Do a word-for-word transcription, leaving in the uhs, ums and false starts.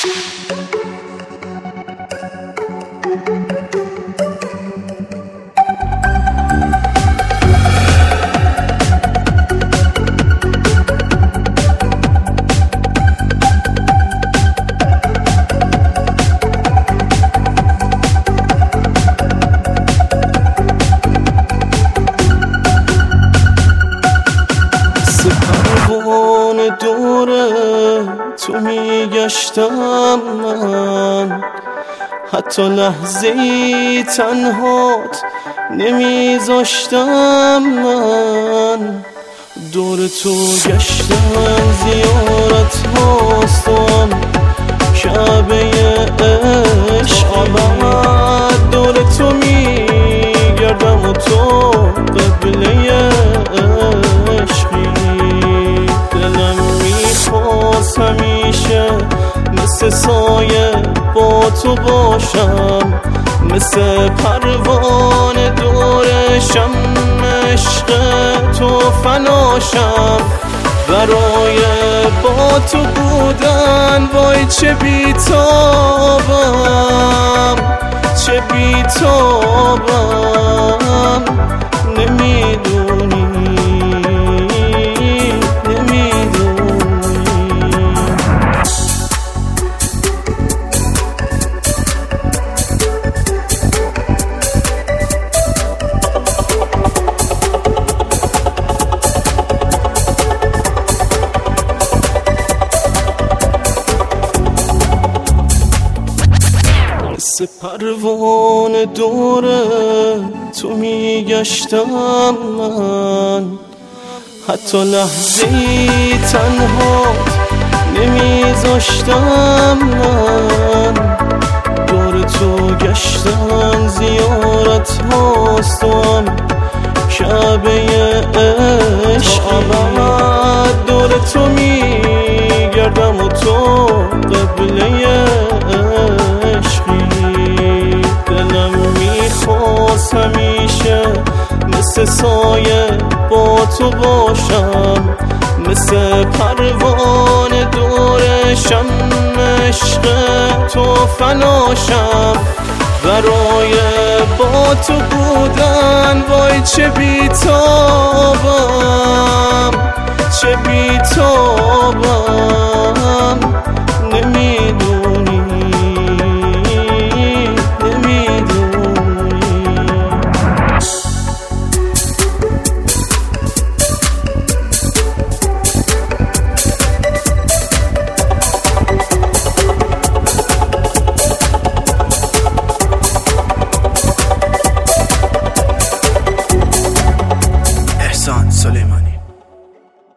پروانه دوره تو میگشتم من، حتی لحظه‌ای تنهات نمیذاشتم من. دور تو گشتم زیارت هاست و هم کعبه عشق، بعد دور تو میگردم و تو قبله عشقی. دلم میخواست همیشه مثل سایه با تو باشم، مثل پروانه دورشم، عشق تو فناشم. برای با تو بودن وای چه بیتابم، چه بیتابم. نمیدونی مثل پروانه دوره تو میگشتم من، حتی لحظه‌ای تنهات نمیذاشتم من. دور تو گشتن زیارت هاست و هم کعبه عشق، بعد دور تو میگردم و تو قبله عشقی. دلم میخواست همیشه مثل سایه با تو باشم، مثل پروانه دورشم، عشق تو فناشم. برای با تو بودن وای چه بیتابم، چه بیتابم.